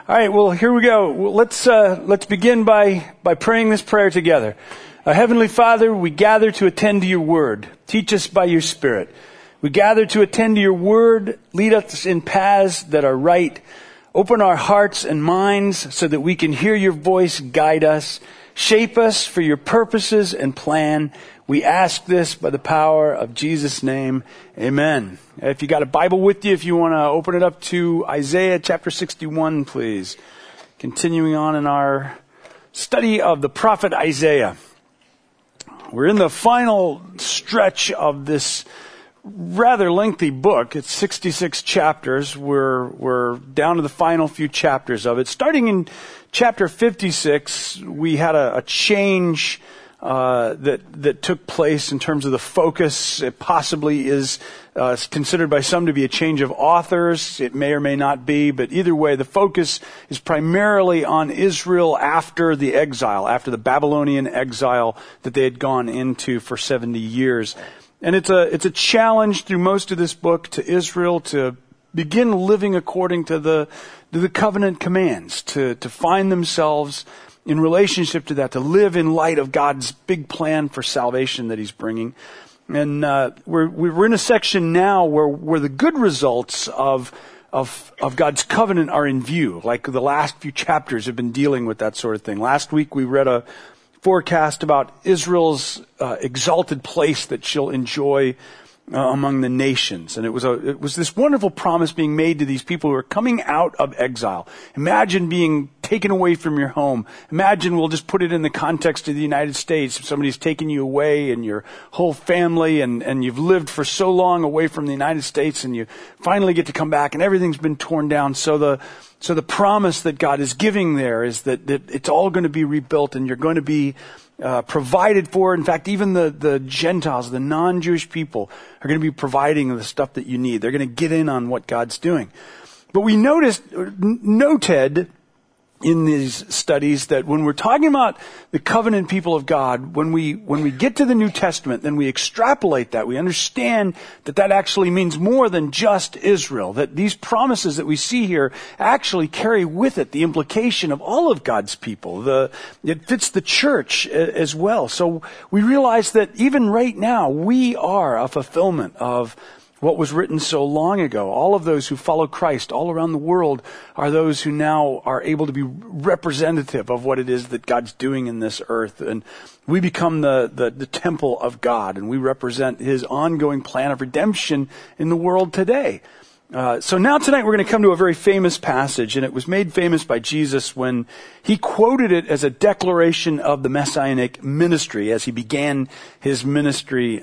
All right, well, here we go. Well, let's begin by praying this prayer together. Heavenly Father, we gather to attend to your word. Teach us by your Spirit. We gather to attend to your word. Lead us in paths that are right. Open our hearts and minds so that we can hear your voice guide us. Shape us for your purposes and plan. We ask this by the power of Jesus' name. Amen. If you got a Bible with you, if you want to open it up to Isaiah chapter 61, please. Continuing on in our study of the prophet Isaiah. We're in the final stretch of this rather lengthy book. It's 66 chapters. We're down to the final few chapters of it. Starting in chapter 56, we had a change that took place in terms of the focus. It possibly is considered by some to be a change of authors. It may or may not be, but either way, the focus is primarily on Israel after the exile, after the Babylonian exile that they had gone into for 70 years. And it's a challenge through most of this book to Israel to begin living according to the covenant commands, to find themselves in relationship to that, to live in light of God's big plan for salvation that he's bringing. And we're in a section now where the good results of God's covenant are in view. Like the last few chapters have been dealing with that sort of thing. Last week we read a forecast about Israel's exalted place that she'll enjoy among the nations. And it was this wonderful promise being made to these people who are coming out of exile. Imagine being taken away from your home. Imagine, we'll just put it in the context of the United States. If somebody's taken you away and your whole family and you've lived for so long away from the United States and you finally get to come back and everything's been torn down. So the promise that God is giving there is that it's all going to be rebuilt and you're going to be provided for. In fact, even the Gentiles, the non-Jewish people, are going to be providing the stuff that you need. They're going to get in on what God's doing. But we noted in these studies that when we're talking about the covenant people of God, when we get to the New Testament, then we extrapolate that. We understand that actually means more than just Israel, that these promises that we see here actually carry with it the implication of all of God's people. It fits the church as well. So we realize that even right now, we are a fulfillment of what was written so long ago. All of those who follow Christ all around the world are those who now are able to be representative of what it is that God's doing in this earth. And we become the temple of God, and we represent his ongoing plan of redemption in the world today. So now tonight we're going to come to a very famous passage, and it was made famous by Jesus when he quoted it as a declaration of the messianic ministry as he began his ministry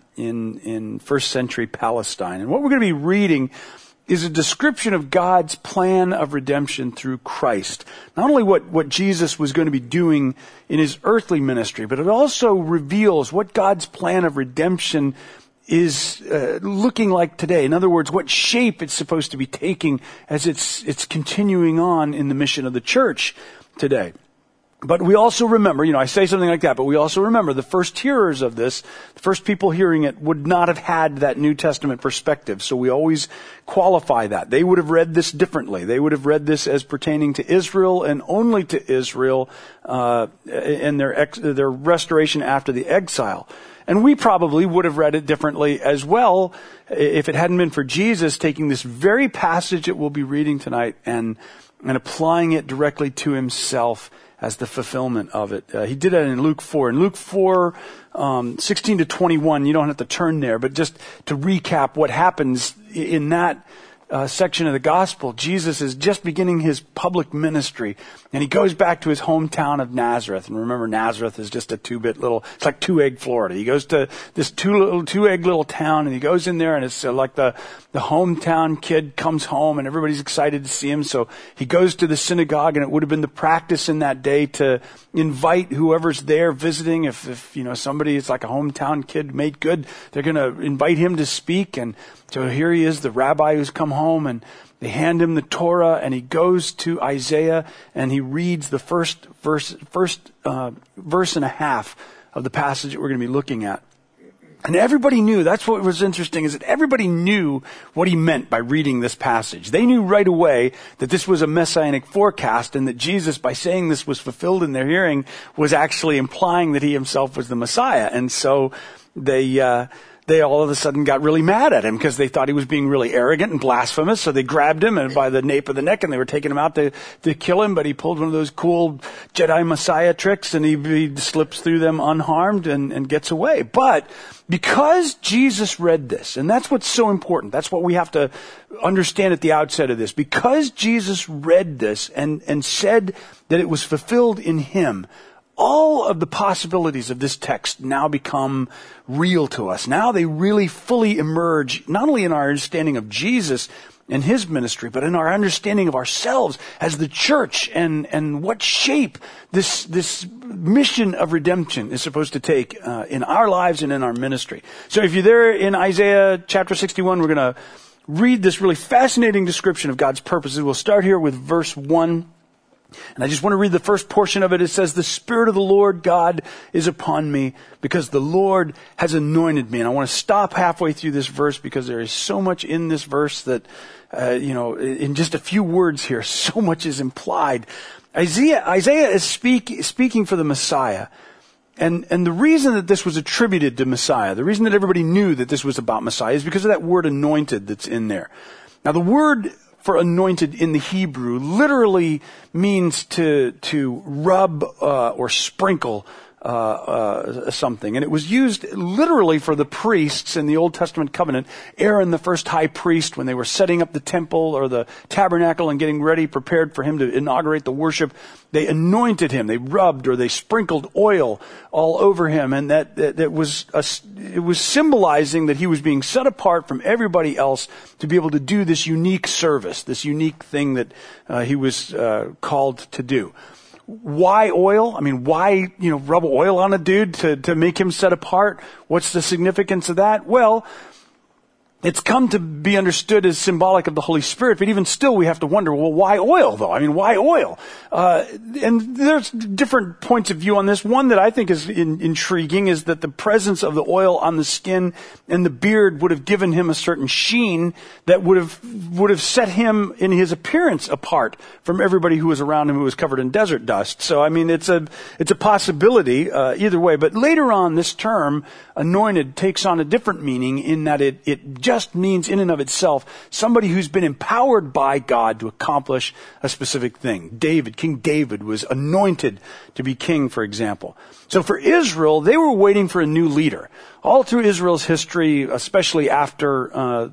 in first century Palestine. And what we're going to be reading is a description of God's plan of redemption through Christ. Not only what Jesus was going to be doing in his earthly ministry, but it also reveals what God's plan of redemption is looking like today. In other words, what shape it's supposed to be taking as it's continuing on in the mission of the church today. But we also remember, I say something like that, but we also remember the first hearers of this, the first people hearing it would not have had that New Testament perspective. So we always qualify that. They would have read this differently. They would have read this as pertaining to Israel and only to Israel, and their restoration after the exile. And we probably would have read it differently as well if it hadn't been for Jesus taking this very passage that we'll be reading tonight and applying it directly to himself as the fulfillment of it. He did that in Luke 4. In Luke 4, 16 to 21, you don't have to turn there, but just to recap what happens in that section of the gospel, Jesus is just beginning his public ministry, and he goes back to his hometown of Nazareth. And remember, Nazareth is just a it's like 2-egg Florida. He goes to this 2-egg little town, and he goes in there, and it's like the hometown kid comes home, and everybody's excited to see him. So he goes to the synagogue, and it would have been the practice in that day to invite whoever's there visiting. If somebody is like a hometown kid made good, they're going to invite him to speak. And so here he is, the rabbi who's come home, and they hand him the Torah, and he goes to Isaiah, and he reads the first verse and a half of the passage that we're going to be looking at. And everybody knew, that's what was interesting, is that everybody knew what he meant by reading this passage. They knew right away that this was a messianic forecast and that Jesus, by saying this was fulfilled in their hearing, was actually implying that he himself was the Messiah. And so they all of a sudden got really mad at him because they thought he was being really arrogant and blasphemous. So they grabbed him and by the nape of the neck and they were taking him out to kill him. But he pulled one of those cool Jedi Messiah tricks and he slips through them unharmed and gets away. But because Jesus read this, and that's what's so important, that's what we have to understand at the outset of this. Because Jesus read this and said that it was fulfilled in him, all of the possibilities of this text now become real to us. Now they really fully emerge, not only in our understanding of Jesus and his ministry, but in our understanding of ourselves as the church and what shape this mission of redemption is supposed to take in our lives and in our ministry. So if you're there in Isaiah chapter 61, we're going to read this really fascinating description of God's purposes. We'll start here with verse 1. And I just want to read the first portion of it. It says, "The Spirit of the Lord God is upon me because the Lord has anointed me." And I want to stop halfway through this verse because there is so much in this verse that, in just a few words here, so much is implied. Isaiah is speaking for the Messiah. And the reason that this was attributed to Messiah, the reason that everybody knew that this was about Messiah is because of that word anointed that's in there. Now the word for anointed in the Hebrew literally means to rub or sprinkle something. And it was used literally for the priests in the Old Testament covenant. Aaron, the first high priest, when they were setting up the temple or the tabernacle and getting ready, prepared for him to inaugurate the worship, they anointed him. They rubbed or they sprinkled oil all over him. And it was symbolizing that he was being set apart from everybody else to be able to do this unique service, this unique thing that he was called to do. Why oil? I mean, why, rub oil on a dude to make him set apart? What's the significance of that? Well, it's come to be understood as symbolic of the Holy Spirit, but even still we have to wonder, well, why oil though? I mean, why oil? And there's different points of view on this. One that I think is intriguing is that the presence of the oil on the skin and the beard would have given him a certain sheen that would have set him in his appearance apart from everybody who was around him who was covered in desert dust. So, I mean, it's a possibility, either way. But later on, this term, anointed, takes on a different meaning in that it just means in and of itself somebody who's been empowered by God to accomplish a specific thing. King David was anointed to be king, for example. So for Israel, they were waiting for a new leader. All through Israel's history, especially after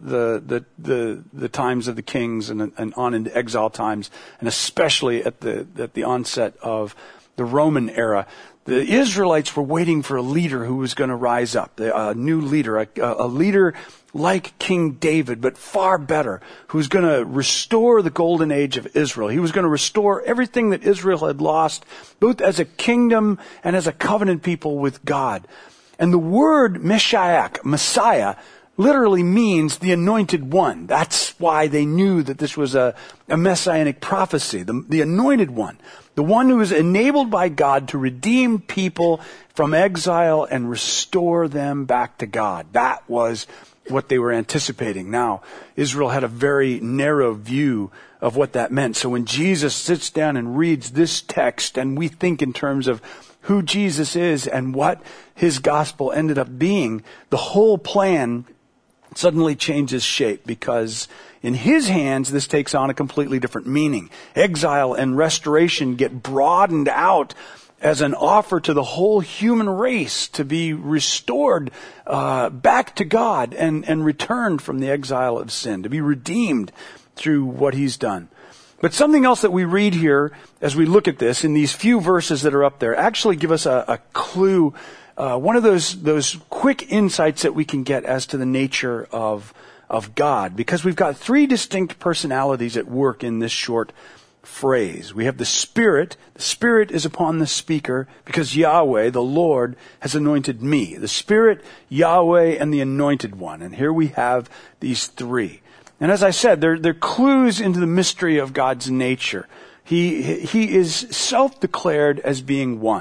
the times of the kings and on into exile times, and especially at the onset of the Roman era, the Israelites were waiting for a leader who was going to rise up, a new leader, a leader like King David, but far better, who's going to restore the golden age of Israel. He was going to restore everything that Israel had lost, both as a kingdom and as a covenant people with God. And the word Messiah, literally means the anointed one. That's why they knew that this was a messianic prophecy, the anointed one. The one who is enabled by God to redeem people from exile and restore them back to God. That was what they were anticipating. Now, Israel had a very narrow view of what that meant. So when Jesus sits down and reads this text and we think in terms of who Jesus is and what his gospel ended up being, the whole plan suddenly changes shape because in his hands, this takes on a completely different meaning. Exile and restoration get broadened out as an offer to the whole human race to be restored back to God and returned from the exile of sin, to be redeemed through what he's done. But something else that we read here as we look at this in these few verses that are up there actually give us a clue, one of those quick insights that we can get as to the nature of God, because we've got three distinct personalities at work in this short phrase. We have the Spirit. The Spirit is upon the speaker because Yahweh, the Lord, has anointed me. The Spirit, Yahweh, and the Anointed One. And here we have these three. And as I said, they're clues into the mystery of God's nature. He is self-declared as being one.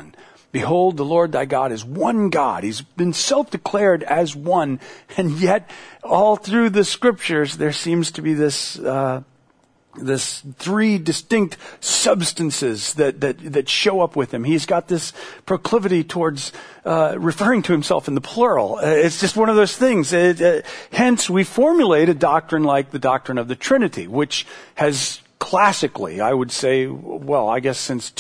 Behold, the Lord thy God is one God. He's been self-declared as one. And yet, all through the scriptures, there seems to be this three distinct substances that show up with him. He's got this proclivity towards referring to himself in the plural. It's just one of those things. Hence, we formulate a doctrine like the doctrine of the Trinity, which has classically, I would say, well, I guess since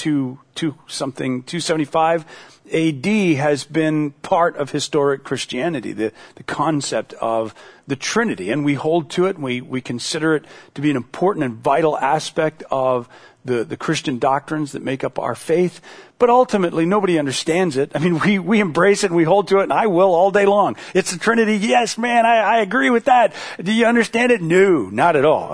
275 AD has been part of historic Christianity, the concept of the Trinity. And we hold to it, and we consider it to be an important and vital aspect of the Christian doctrines that make up our faith. But ultimately, nobody understands it. I mean, we embrace it and we hold to it, and I will all day long. It's the Trinity. Yes, man, I agree with that. Do you understand it? No, not at all.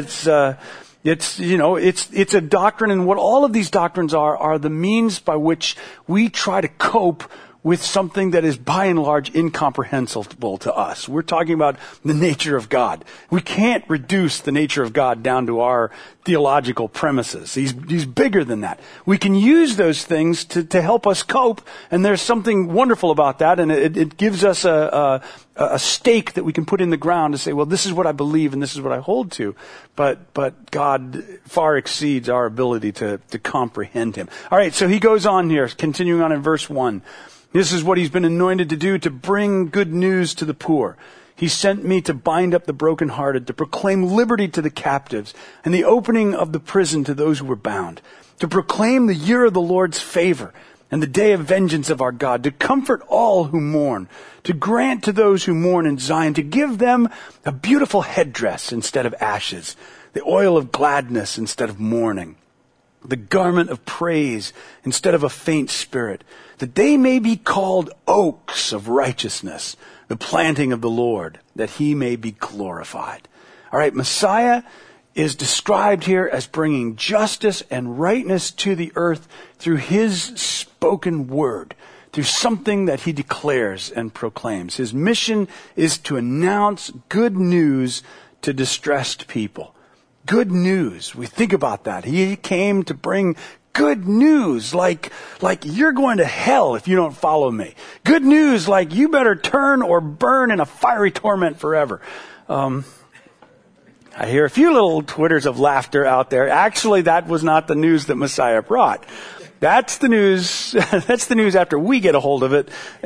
It's a doctrine, and what all of these doctrines are the means by which we try to cope with something that is by and large incomprehensible to us. We're talking about the nature of God. We can't reduce the nature of God down to our theological premises. He's bigger than that. We can use those things to help us cope, and there's something wonderful about that, and it gives us a stake that we can put in the ground to say, well, this is what I believe and this is what I hold to. But God far exceeds our ability to comprehend him. All right, so he goes on here, continuing on in verse 1. This is what he's been anointed to do, to bring good news to the poor. He sent me to bind up the brokenhearted, to proclaim liberty to the captives, and the opening of the prison to those who were bound, to proclaim the year of the Lord's favor and the day of vengeance of our God, to comfort all who mourn, to grant to those who mourn in Zion, to give them a beautiful headdress instead of ashes, the oil of gladness instead of mourning, the garment of praise instead of a faint spirit, that they may be called oaks of righteousness, the planting of the Lord, that he may be glorified. All right, Messiah is described here as bringing justice and rightness to the earth through his spoken word, through something that he declares and proclaims. His mission is to announce good news to distressed people. Good news. We think about that. He came to bring good news, like you're going to hell if you don't follow me. Good news, like you better turn or burn in a fiery torment forever. I hear a few little twitters of laughter out there. Actually, that was not the news that Messiah brought. That's the news. That's the news after we get a hold of it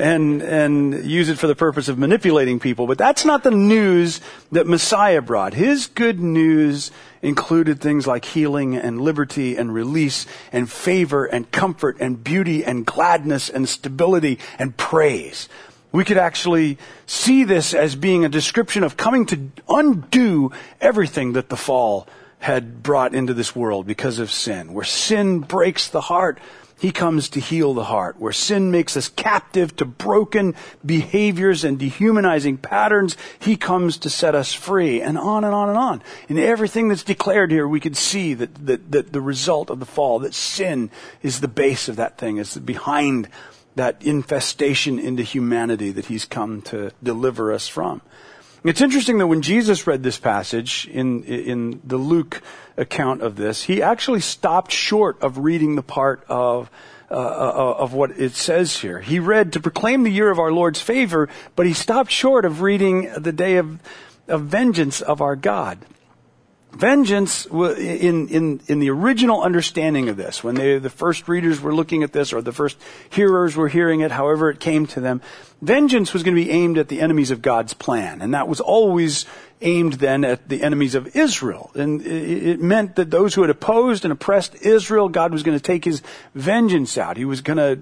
and use it for the purpose of manipulating people. But that's not the news that Messiah brought. His good news included things like healing and liberty and release and favor and comfort and beauty and gladness and stability and praise. We could actually see this as being a description of coming to undo everything that the fall had brought into this world because of sin. Where sin breaks the heart, he comes to heal the heart. Where sin makes us captive to broken behaviors and dehumanizing patterns, he comes to set us free, and on and on and on. In everything that's declared here, we could see that the result of the fall, that sin is the base of that thing, is behind that infestation into humanity that he's come to deliver us from. It's interesting that when Jesus read this passage in the Luke account of this, he actually stopped short of reading the part of what it says here. He read to proclaim the year of our Lord's favor, but he stopped short of reading the day of vengeance of our God. Vengeance, in the original understanding of this, when the first readers were looking at this, or the first hearers were hearing it, however it came to them, vengeance was going to be aimed at the enemies of God's plan. And that was always aimed then at the enemies of Israel. And it meant that those who had opposed and oppressed Israel, God was going to take his vengeance out. He was going to,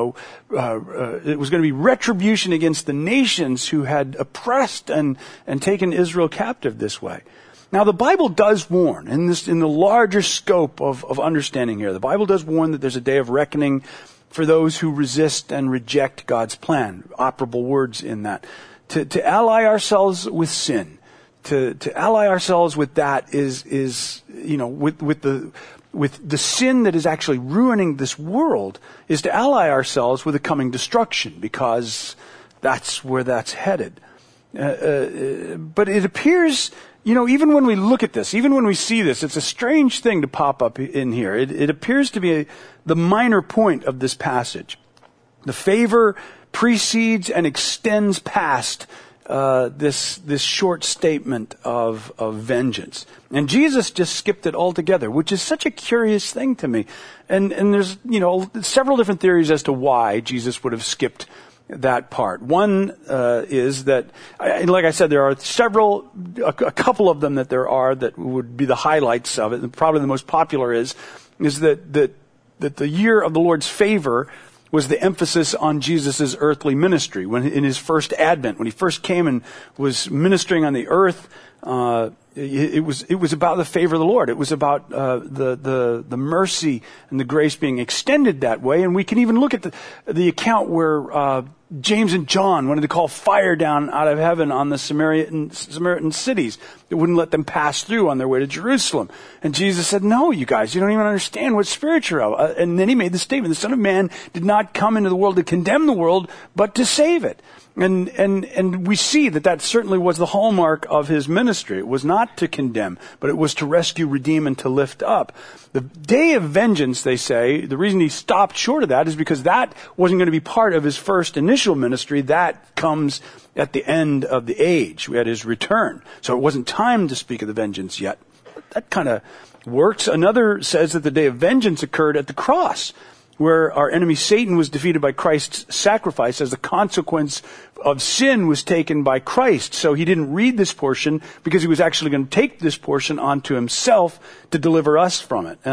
it was going to be retribution against the nations who had oppressed and taken Israel captive this way. Now, the Bible does warn, in the larger scope of understanding here, the Bible does warn that there's a day of reckoning for those who resist and reject God's plan. Operable words in that. To ally ourselves with sin, to ally ourselves with that is with the sin that is actually ruining this world, is to ally ourselves with a coming destruction, because that's where that's headed. But it appears, even when we look at this, even when we see this, it's a strange thing to pop up in here. It appears to be the minor point of this passage. The favor precedes and extends past this short statement of vengeance. And Jesus just skipped it altogether, which is such a curious thing to me. And there's, several different theories as to why Jesus would have skipped that part. One is that, like I said, there are a couple of them that would be the highlights of it. And probably the most popular is that the year of the Lord's favor was the emphasis on Jesus' earthly ministry. When in his first advent, when he first came and was ministering on the earth, it was about the favor of the Lord. It was about the mercy and the grace being extended that way. And we can even look at the account where James and John wanted to call fire down out of heaven on the Samaritan cities. It wouldn't let them pass through on their way to Jerusalem. And Jesus said, no, you guys, you don't even understand what spirit you're of. And then he made the statement, the Son of Man did not come into the world to condemn the world, but to save it. And we see that certainly was the hallmark of his ministry. It was not to condemn, but it was to rescue, redeem, and to lift up. The day of vengeance, they say, the reason he stopped short of that is because that wasn't going to be part of his first initial ministry. That comes at the end of the age. We had his return. So it wasn't time to speak of the vengeance yet. That kind of works. Another says that the day of vengeance occurred at the cross, where our enemy Satan was defeated by Christ's sacrifice as the consequence of sin was taken by Christ. So he didn't read this portion because he was actually going to take this portion onto himself to deliver us from it.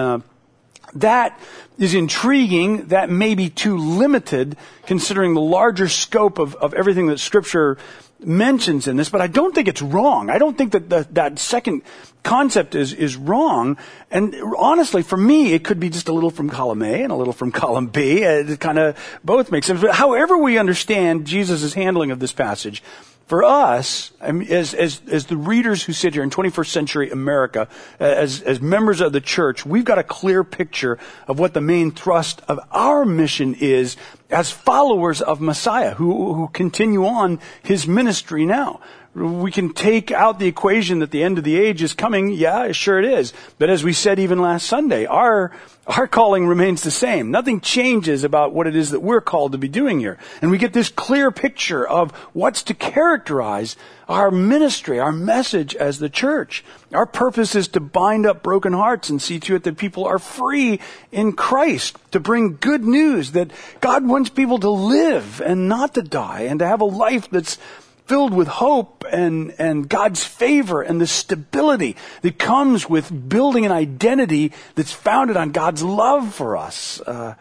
That is intriguing. That may be too limited considering the larger scope of everything that Scripture mentions in this, but I don't think it's wrong. I don't think that second concept is wrong. And honestly, for me, it could be just a little from column A and a little from column B. It kind of both makes sense. But however we understand Jesus' handling of this passage, for us, as the readers who sit here in 21st century America, as members of the church, we've got a clear picture of what the main thrust of our mission is as followers of Messiah who continue on his ministry now. We can take out the equation that the end of the age is coming. Yeah, sure it is. But as we said even last Sunday, our calling remains the same. Nothing changes about what it is that we're called to be doing here. And we get this clear picture of what's to characterize our ministry, our message as the church. Our purpose is to bind up broken hearts and see to it that people are free in Christ, to bring good news that God wants people to live and not to die, and to have a life that's filled with hope and God's favor and the stability that comes with building an identity that's founded on God's love for us.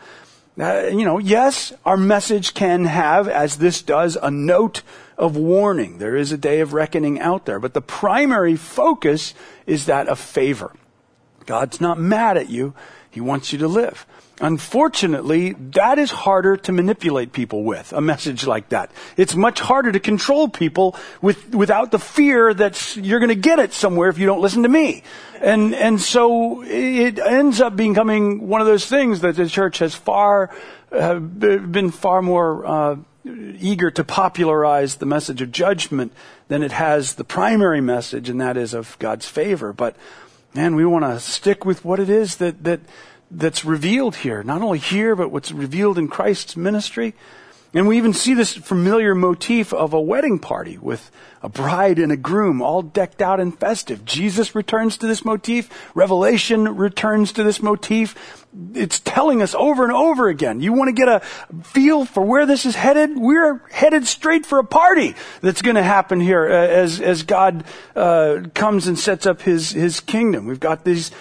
Yes, our message can have, as this does, a note of warning. There is a day of reckoning out there, but the primary focus is that of favor. God's not mad at you. He wants you to live. Unfortunately, that is harder to manipulate people with, a message like that. It's much harder to control people without the fear that you're going to get it somewhere if you don't listen to me. And so it ends up becoming one of those things that the church has been far more eager to popularize the message of judgment than it has the primary message, and that is of God's favor. But man, we want to stick with what it is that's revealed here. Not only here, but what's revealed in Christ's ministry. And we even see this familiar motif of a wedding party with a bride and a groom all decked out and festive. Jesus returns to this motif. Revelation returns to this motif. It's telling us over and over again. You want to get a feel for where this is headed? We're headed straight for a party that's going to happen here as God comes and sets up his kingdom. We've got these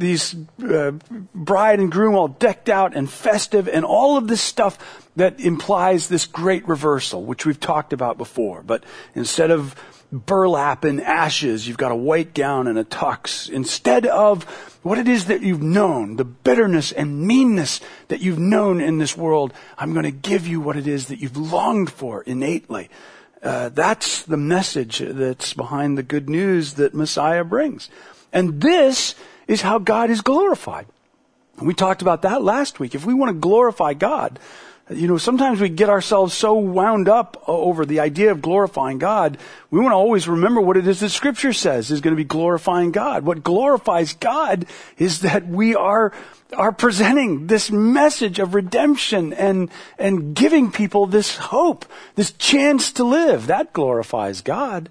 bride and groom all decked out and festive, and all of this stuff that implies this great reversal, which we've talked about before. But instead of burlap and ashes, you've got a white gown and a tux. Instead of what it is that you've known, the bitterness and meanness that you've known in this world, I'm going to give you what it is that you've longed for innately. That's the message that's behind the good news that Messiah brings. And this is how God is glorified. And we talked about that last week. If we want to glorify God, Sometimes we get ourselves so wound up over the idea of glorifying God. We want to always remember what it is that Scripture says is going to be glorifying God. What glorifies God is that we are presenting this message of redemption and giving people this hope, this chance to live. That glorifies God.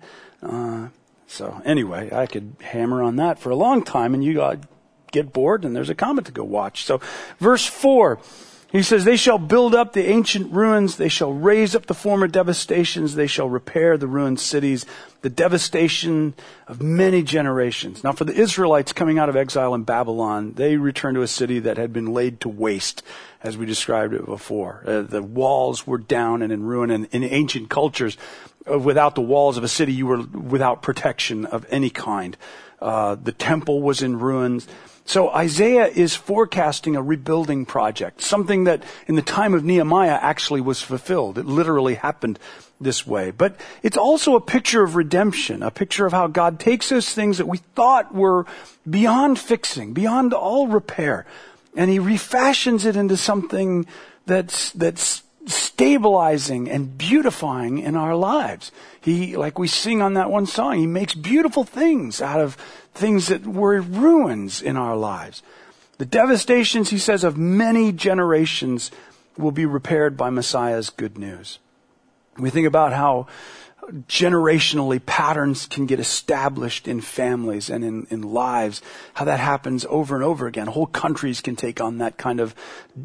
So anyway, I could hammer on that for a long time, and you get bored, and there's a comment to go watch. So verse 4. He says, they shall build up the ancient ruins. They shall raise up the former devastations. They shall repair the ruined cities, the devastation of many generations. Now, for the Israelites coming out of exile in Babylon, they returned to a city that had been laid to waste, as we described it before. The walls were down and in ruin. And in ancient cultures, without the walls of a city, you were without protection of any kind. The temple was in ruins. So Isaiah is forecasting a rebuilding project, something that in the time of Nehemiah actually was fulfilled. It literally happened this way. But it's also a picture of redemption, a picture of how God takes those things that we thought were beyond fixing, beyond all repair, and he refashions it into something that's stabilizing and beautifying in our lives. He, like we sing on that one song, he makes beautiful things out of things that were ruins in our lives. The devastations, he says, of many generations will be repaired by Messiah's good news. We think about how generationally patterns can get established in families and in lives, how that happens over and over again. Whole countries can take on that kind of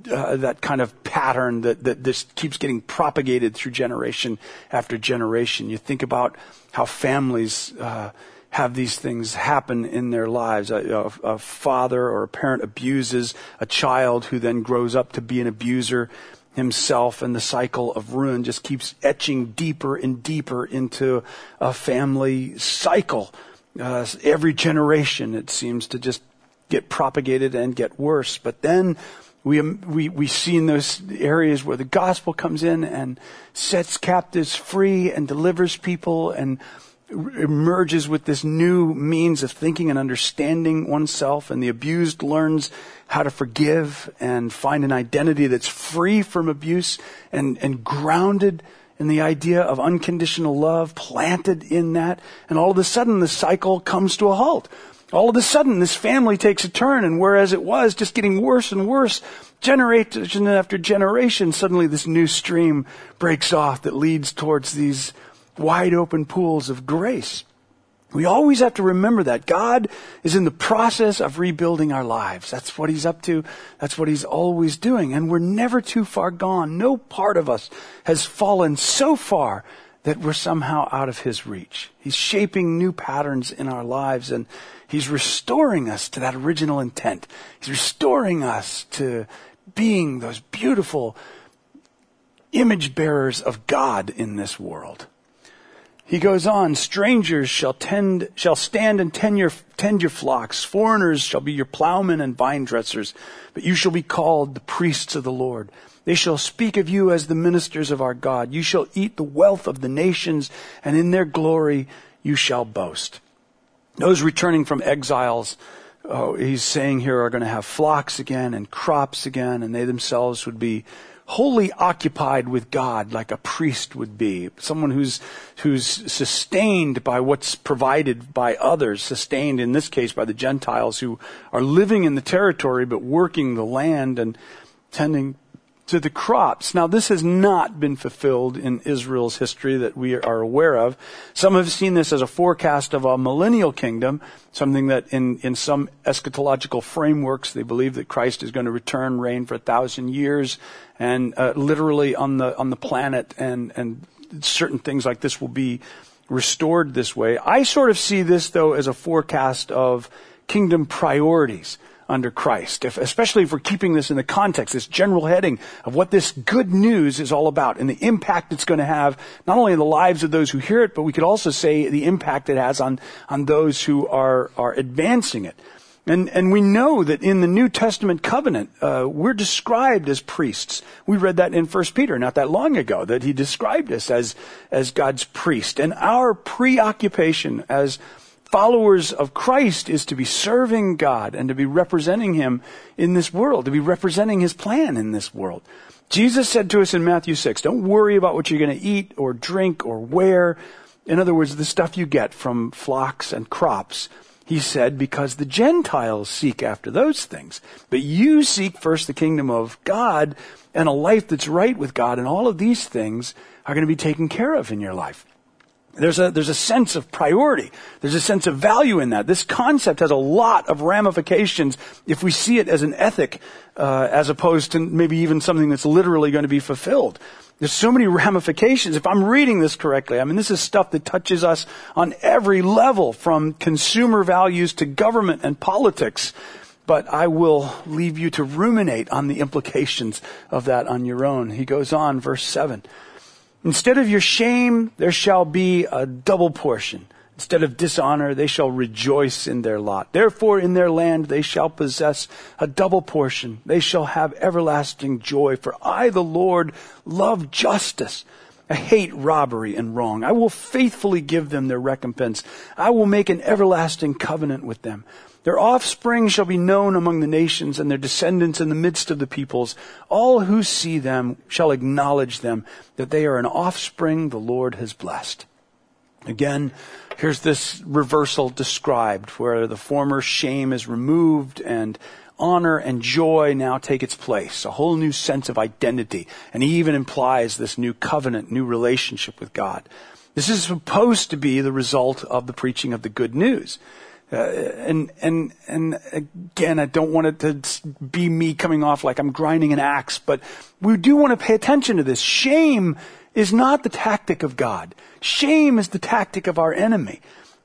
pattern that this keeps getting propagated through generation after generation. You think about how families have these things happen in their lives. A father or a parent abuses a child who then grows up to be an abuser himself, and the cycle of ruin just keeps etching deeper and deeper into a family cycle. Every generation, it seems to just get propagated and get worse. But then we see in those areas where the gospel comes in and sets captives free and delivers people and emerges with this new means of thinking and understanding oneself, and the abused learns how to forgive and find an identity that's free from abuse and grounded in the idea of unconditional love, planted in that. And all of a sudden the cycle comes to a halt. All of a sudden this family takes a turn, and whereas it was just getting worse and worse, generation after generation, suddenly this new stream breaks off that leads towards these wide open pools of grace. We always have to remember that God is in the process of rebuilding our lives. That's what he's up to. That's what he's always doing. And we're never too far gone. No part of us has fallen so far that we're somehow out of his reach. He's shaping new patterns in our lives, and he's restoring us to that original intent. He's restoring us to being those beautiful image bearers of God in this world. He goes on, strangers shall stand and tend your flocks. Foreigners shall be your plowmen and vine dressers, but you shall be called the priests of the Lord. They shall speak of you as the ministers of our God. You shall eat the wealth of the nations, and in their glory you shall boast. Those returning from exiles, he's saying here, are going to have flocks again and crops again, and they themselves would be wholly occupied with God like a priest would be. Someone who's sustained by what's provided by others, sustained in this case by the Gentiles who are living in the territory but working the land and tending to the crops. Now, this has not been fulfilled in Israel's history that we are aware of. Some have seen this as a forecast of a millennial kingdom, something that in some eschatological frameworks, they believe that Christ is going to return, reign for 1,000 years, and literally on the planet, and certain things like this will be restored this way. I sort of see this, though, as a forecast of kingdom priorities under Christ, especially if we're keeping this in the context, this general heading of what this good news is all about and the impact it's going to have, not only in the lives of those who hear it, but we could also say the impact it has on those who are advancing it. And we know that in the New Testament covenant, we're described as priests. We read that in 1 Peter not that long ago, that he described us as God's priest. And our preoccupation as followers of Christ is to be serving God and to be representing him in this world, to be representing his plan in this world. Jesus said to us in Matthew 6, don't worry about what you're going to eat or drink or wear. In other words, the stuff you get from flocks and crops. He said, because the Gentiles seek after those things. But you seek first the kingdom of God and a life that's right with God, and all of these things are going to be taken care of in your life. There's a sense of priority. There's a sense of value in that. This concept has a lot of ramifications if we see it as an ethic, as opposed to maybe even something that's literally going to be fulfilled. There's so many ramifications. If I'm reading this correctly, I mean, this is stuff that touches us on every level, from consumer values to government and politics. But I will leave you to ruminate on the implications of that on your own. He goes on, verse 7. Instead of your shame, there shall be a double portion. Instead of dishonor, they shall rejoice in their lot. Therefore, in their land, they shall possess a double portion. They shall have everlasting joy. For I, the Lord, love justice. I hate robbery and wrong. I will faithfully give them their recompense. I will make an everlasting covenant with them. Their offspring shall be known among the nations, and their descendants in the midst of the peoples. All who see them shall acknowledge them, that they are an offspring the Lord has blessed. Again, here's this reversal described, where the former shame is removed and honor and joy now take its place. A whole new sense of identity. And he even implies this new covenant, new relationship with God. This is supposed to be the result of the preaching of the good news. And again, I don't want it to be me coming off like I'm grinding an axe, but we do want to pay attention to this. Shame is not the tactic of God. Shame is the tactic of our enemy,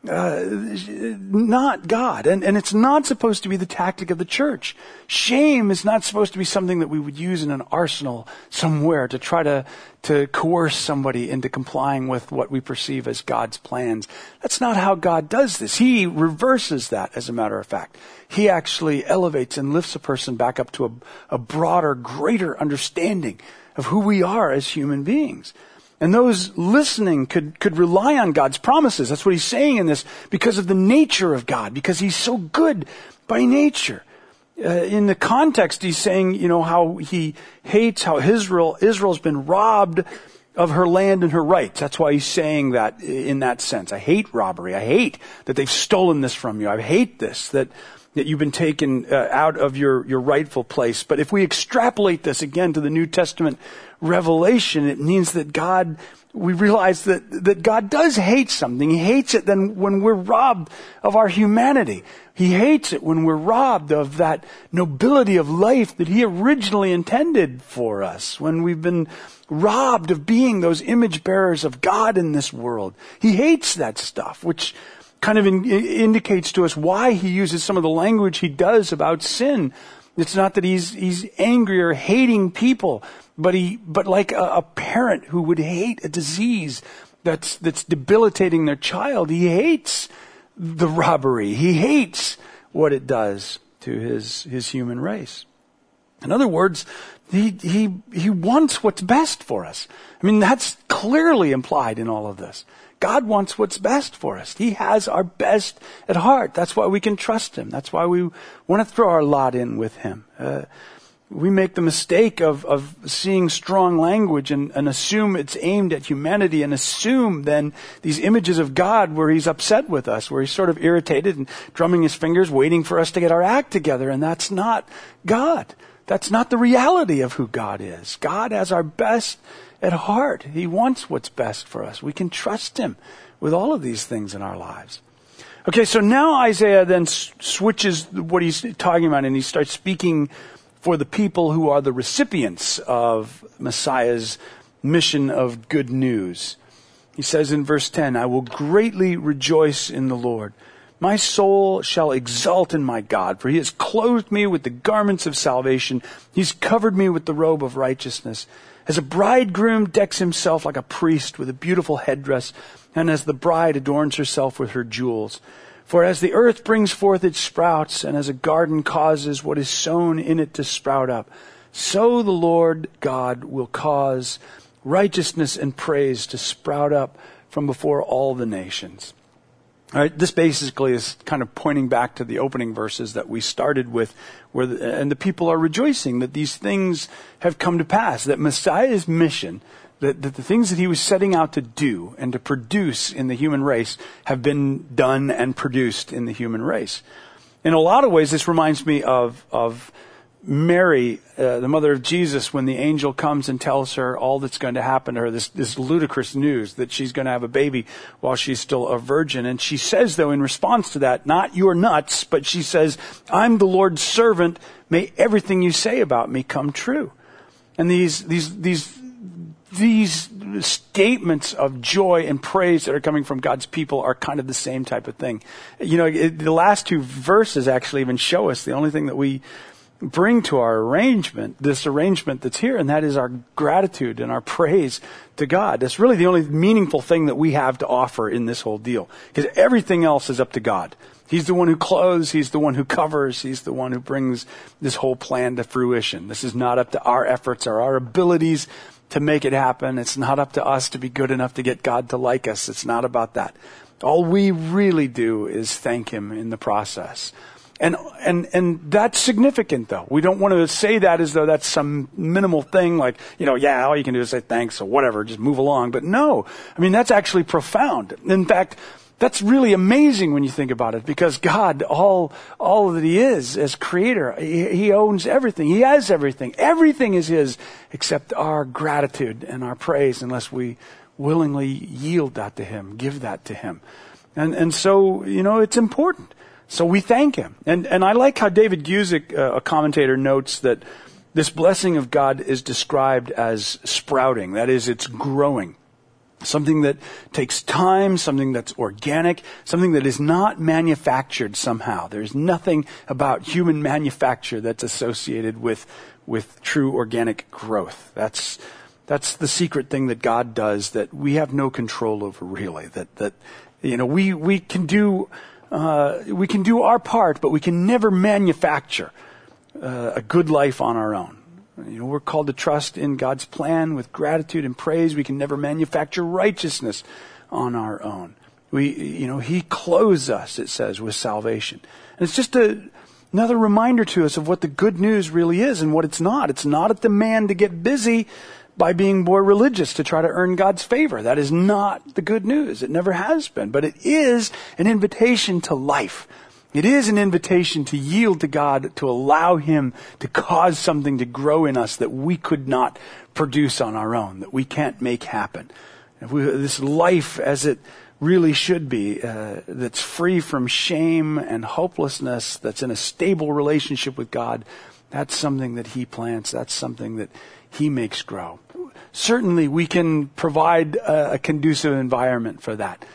not God. And it's not supposed to be the tactic of the church. Shame is not supposed to be something that we would use in an arsenal somewhere to try to coerce somebody into complying with what we perceive as God's plans. That's not how God does this. He reverses that, as a matter of fact. He actually elevates and lifts a person back up to a broader, greater understanding of who we are as human beings. And those listening could rely on God's promises. That's what he's saying in this, because of the nature of God, because he's so good by nature. In the context, he's saying, how he hates how Israel's been robbed of her land and her rights. That's why he's saying that in that sense. I hate robbery. I hate that they've stolen this from you. I hate this, that you've been taken out of your rightful place. But if we extrapolate this again to the New Testament revelation, it means that we realize that God does hate something. He hates it then when we're robbed of our humanity. He hates it when we're robbed of that nobility of life that he originally intended for us, when we've been robbed of being those image bearers of God in this world. He hates that stuff, which kind of indicates to us why he uses some of the language he does about sin. It's not that he's angry or hating people, but like a parent who would hate a disease that's debilitating their child. He hates the robbery. He hates what it does to his human race. In other words, he wants what's best for us. I mean, that's clearly implied in all of this. God wants what's best for us. He has our best at heart. That's why we can trust him. That's why we want to throw our lot in with him. We make the mistake of seeing strong language and assume it's aimed at humanity, and assume then these images of God where he's upset with us, where he's sort of irritated and drumming his fingers, waiting for us to get our act together. And that's not God. That's not the reality of who God is. God has our best at heart. He wants what's best for us. We can trust him with all of these things in our lives. Okay, so now Isaiah then switches what he's talking about, and he starts speaking for the people who are the recipients of Messiah's mission of good news. He says in verse 10, I will greatly rejoice in the Lord. My soul shall exult in my God, for he has clothed me with the garments of salvation. He's covered me with the robe of righteousness. As a bridegroom decks himself like a priest with a beautiful headdress, and as the bride adorns herself with her jewels. For as the earth brings forth its sprouts, and as a garden causes what is sown in it to sprout up, so the Lord God will cause righteousness and praise to sprout up from before all the nations. All right, this basically is kind of pointing back to the opening verses that we started with, and the people are rejoicing that these things have come to pass, that Messiah's mission, that the things that he was setting out to do and to produce in the human race have been done and produced in the human race. In a lot of ways, this reminds me of Mary, the mother of Jesus, when the angel comes and tells her all that's going to happen to her, this ludicrous news that she's going to have a baby while she's still a virgin. And she says, though, in response to that, not "you're nuts," but she says, "I'm the Lord's servant. May everything you say about me come true." And these statements of joy and praise that are coming from God's people are kind of the same type of thing. You know, the last two verses actually even show us the only thing that we bring to our arrangement, this arrangement that's here, and that is our gratitude and our praise to God. That's really the only meaningful thing that we have to offer in this whole deal, because everything else is up to God. He's the one who clothes, he's the one who covers, he's the one who brings this whole plan to fruition. This is not up to our efforts or our abilities to make it happen. It's not up to us to be good enough to get God to like us. It's not about that. All we really do is thank him in the process. And that's significant, though. We don't want to say that as though that's some minimal thing, like, yeah, all you can do is say thanks or whatever, just move along. But no, I mean, that's actually profound. In fact, that's really amazing when you think about it, because God, all that he is as creator, he owns everything. He has everything. Everything is his except our gratitude and our praise, unless we willingly yield that to him, give that to him. And so, it's important. So we thank him. And I like how David Guzik, a commentator, notes that this blessing of God is described as sprouting. That is, it's growing. Something that takes time, something that's organic, something that is not manufactured somehow. There's nothing about human manufacture that's associated with true organic growth. That's the secret thing that God does that we have no control over, really. We can do our part, but we can never manufacture a good life on our own. We're called to trust in God's plan with gratitude and praise. We can never manufacture righteousness on our own. He clothes us, it says, with salvation. And it's just another reminder to us of what the good news really is and what it's not. It's not a demand to get busy by being more religious to try to earn God's favor. That is not the good news. It never has been. But it is an invitation to life. It is an invitation to yield to God, to allow him to cause something to grow in us that we could not produce on our own, that we can't make happen. This life as it really should be, that's free from shame and hopelessness, that's in a stable relationship with God, that's something that he plants. That's something that he makes grow. Certainly we can provide a conducive environment for that.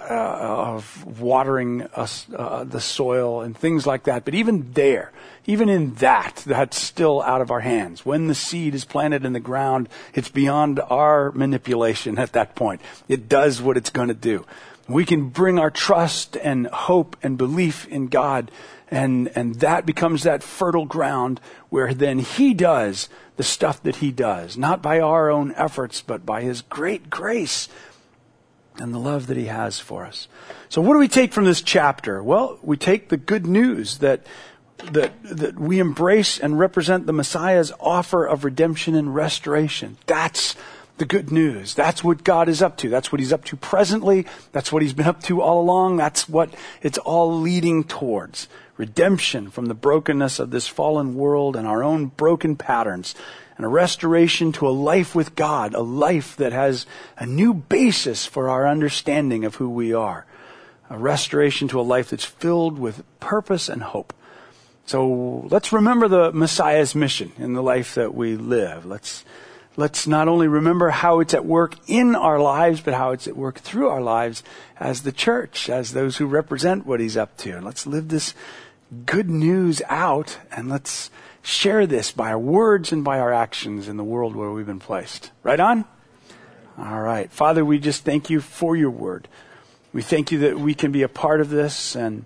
Of watering us, the soil and things like that. But even in that, that's still out of our hands. When the seed is planted in the ground, it's beyond our manipulation at that point. It does what it's going to do. We can bring our trust and hope and belief in God, and that becomes that fertile ground where then he does the stuff that he does, not by our own efforts, but by his great grace and the love that he has for us. So what do we take from this chapter? Well, we take the good news that we embrace and represent the Messiah's offer of redemption and restoration. That's the good news. That's what God is up to. That's what he's up to presently. That's what he's been up to all along. That's what it's all leading towards. Redemption from the brokenness of this fallen world and our own broken patterns. And a restoration to a life with God, a life that has a new basis for our understanding of who we are. A restoration to a life that's filled with purpose and hope. So let's remember the Messiah's mission in the life that we live. Let's not only remember how it's at work in our lives, but how it's at work through our lives as the church, as those who represent what he's up to. And let's live this good news out, and let's share this by our words and by our actions in the world where we've been placed. Right on? All right. Father, we just thank you for your word. We thank you that we can be a part of this, and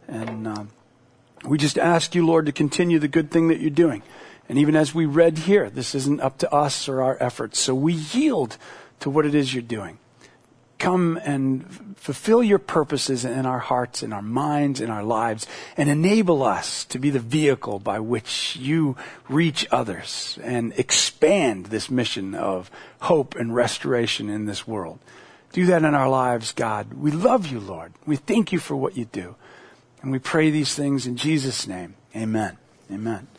we just ask you, Lord, to continue the good thing that you're doing. And even as we read here, this isn't up to us or our efforts, so we yield to what it is you're doing. come and fulfill your purposes in our hearts, in our minds, in our lives, and enable us to be the vehicle by which you reach others and expand this mission of hope and restoration in this world. Do that in our lives, God. We love you, Lord. We thank you for what you do. And we pray these things in Jesus' name. Amen. Amen.